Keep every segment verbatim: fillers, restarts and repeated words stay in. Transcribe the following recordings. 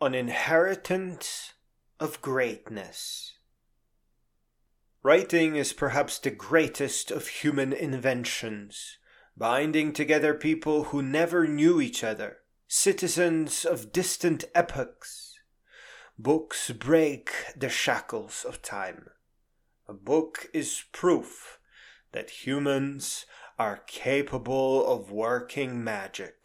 An Inheritance of Greatness. Writing is perhaps the greatest of human inventions, binding together people who never knew each other, citizens of distant epochs. Books break the shackles of time. A book is proof that humans are capable of working magic.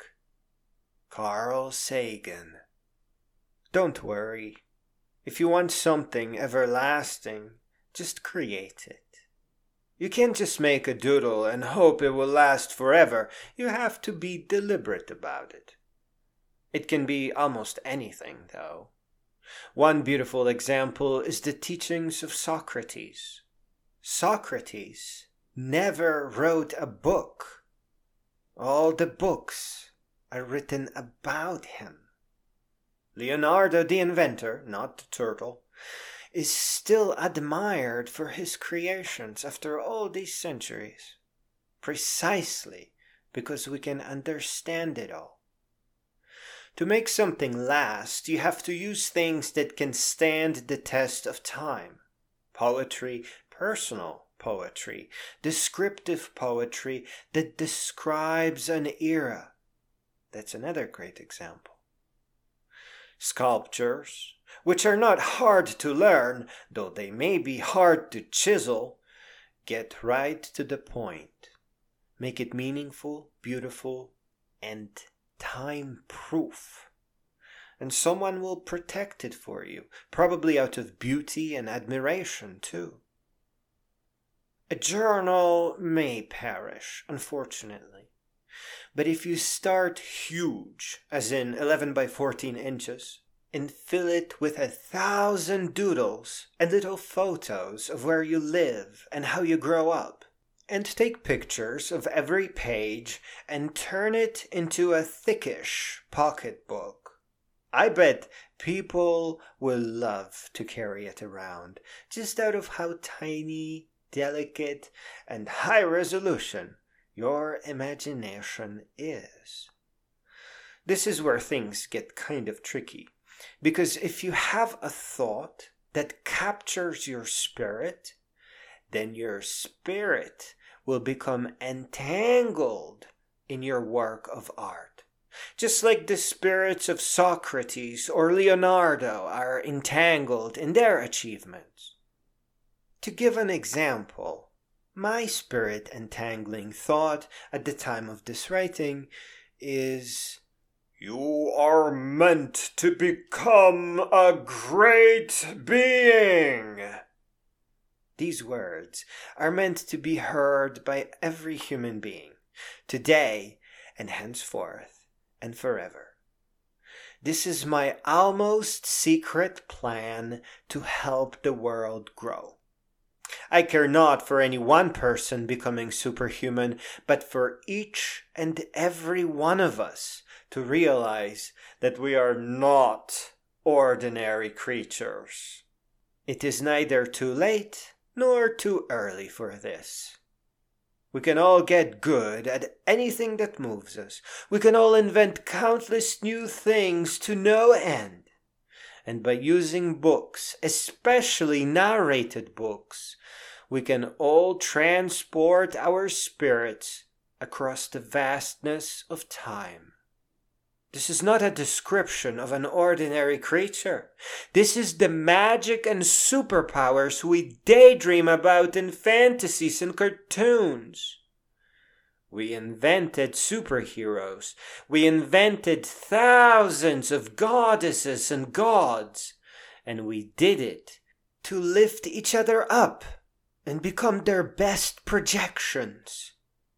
Carl Sagan. Don't worry. If you want something everlasting, just create it. You can't just make a doodle and hope it will last forever. You have to be deliberate about it. It can be almost anything, though. One beautiful example is the teachings of Socrates. Socrates never wrote a book. All the books are written about him. Leonardo the inventor, not the turtle, is still admired for his creations after all these centuries, precisely because we can understand it all. To make something last, you have to use things that can stand the test of time. Poetry, personal poetry, descriptive poetry that describes an era. That's another great example. Sculptures, which are not hard to learn, though they may be hard to chisel, get right to the point. Make it meaningful, beautiful, and time-proof. And someone will protect it for you, probably out of beauty and admiration too. A journal may perish, unfortunately. But if you start huge, as in eleven by fourteen inches, and fill it with a thousand doodles and little photos of where you live and how you grow up, and take pictures of every page and turn it into a thickish pocketbook, I bet people will love to carry it around, just out of how tiny, delicate, and high resolution your imagination is. This is where things get kind of tricky, because if you have a thought that captures your spirit, then your spirit will become entangled in your work of art. Just like the spirits of Socrates or Leonardo are entangled in their achievements. To give an example, my spirit entangling thought at the time of this writing is, "You are meant to become a great being." These words are meant to be heard by every human being, today and henceforth and forever. This is my almost secret plan to help the world grow. I care not for any one person becoming superhuman, but for each and every one of us to realize that we are not ordinary creatures. It is neither too late nor too early for this. We can all get good at anything that moves us. We can all invent countless new things to no end. And by using books, especially narrated books, we can all transport our spirits across the vastness of time. This is not a description of an ordinary creature. This is the magic and superpowers we daydream about in fantasies and cartoons. We invented superheroes. We invented thousands of goddesses and gods. And we did it to lift each other up and become their best projections.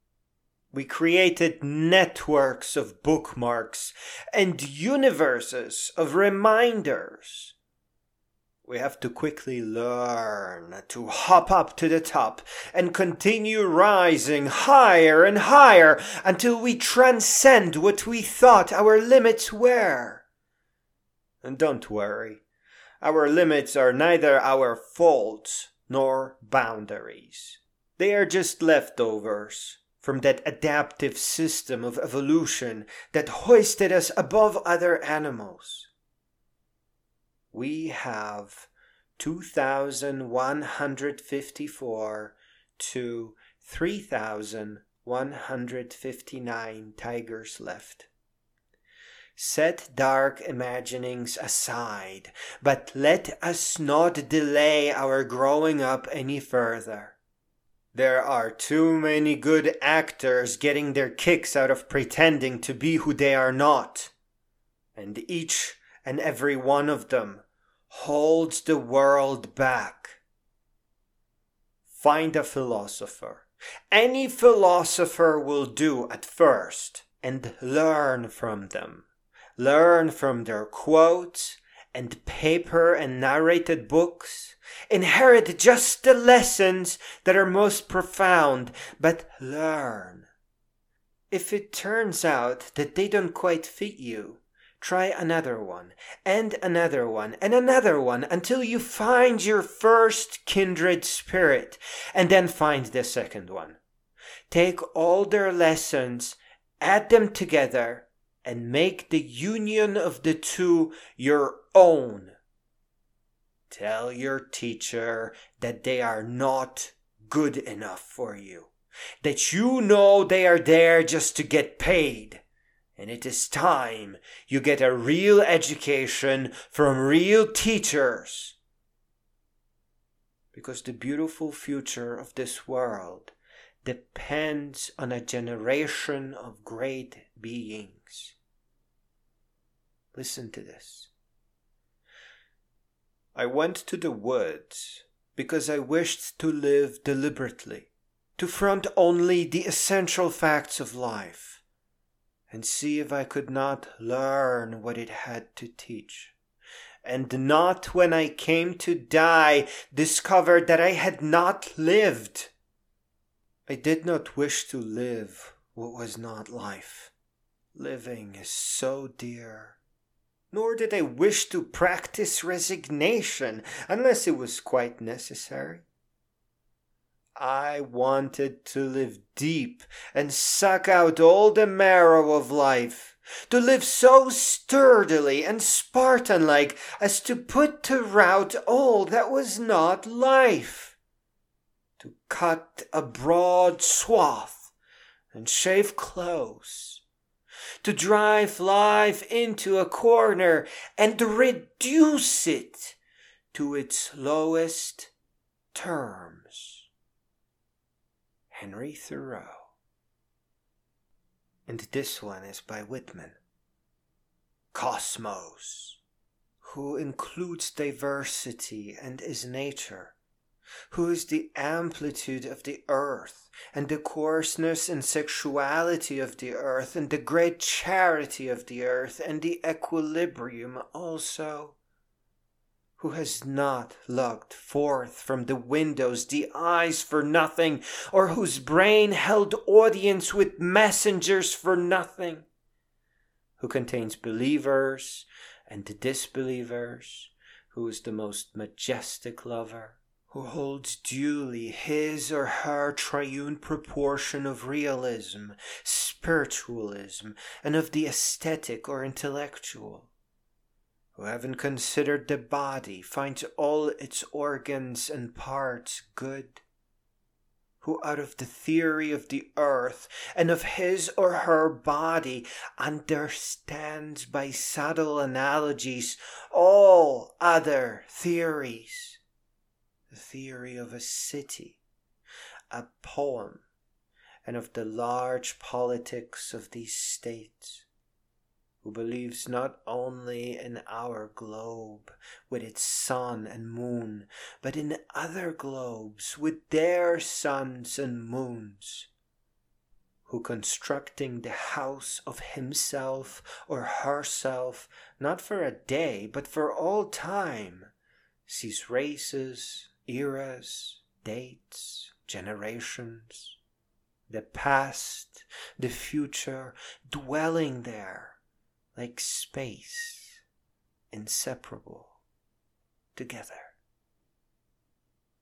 We created networks of bookmarks and universes of reminders. We have to quickly learn to hop up to the top and continue rising higher and higher until we transcend what we thought our limits were. And don't worry, our limits are neither our faults nor boundaries. They are just leftovers from that adaptive system of evolution that hoisted us above other animals. we have two thousand one hundred fifty-four to three thousand one hundred fifty-nine tigers left. Set dark imaginings aside, but let us not delay our growing up any further. There are too many good actors getting their kicks out of pretending to be who they are not, and each and every one of them holds the world back. Find a philosopher. Any philosopher will do at first, and learn from them. Learn from their quotes and paper and narrated books. Inherit just the lessons that are most profound, but learn. If it turns out that they don't quite fit you, try another one, and another one, and another one, until you find your first kindred spirit, and then find the second one. Take all their lessons, add them together, and make the union of the two your own. Tell your teacher that they are not good enough for you, that you know they are there just to get paid, and it is time you get a real education from real teachers. Because the beautiful future of this world depends on a generation of great beings. Listen to this. I went to the woods because I wished to live deliberately, to front only the essential facts of life, and see if I could not learn what it had to teach, and not when I came to die discover that I had not lived. I did not wish to live what was not life. Living is so dear. Nor did I wish to practice resignation unless it was quite necessary. I wanted to live deep and suck out all the marrow of life, to live so sturdily and Spartan-like as to put to rout all that was not life, to cut a broad swath and shave close, to drive life into a corner and reduce it to its lowest terms. Henry Thoreau. And this one is by Whitman. Cosmos, who includes diversity and is nature, who is the amplitude of the earth, and the coarseness and sexuality of the earth, and the great charity of the earth, and the equilibrium also, who has not looked forth from the windows the eyes for nothing, or whose brain held audience with messengers for nothing, who contains believers and disbelievers, who is the most majestic lover, who holds duly his or her triune proportion of realism, spiritualism, and of the aesthetic or intellectual, who, having considered the body, finds all its organs and parts good, who out of the theory of the earth and of his or her body understands by subtle analogies all other theories, the theory of a city, a poem, and of the large politics of these states, who believes not only in our globe with its sun and moon, but in other globes with their suns and moons, who, constructing the house of himself or herself, not for a day, but for all time, sees races, eras, dates, generations, the past, the future, dwelling there like space, inseparable together.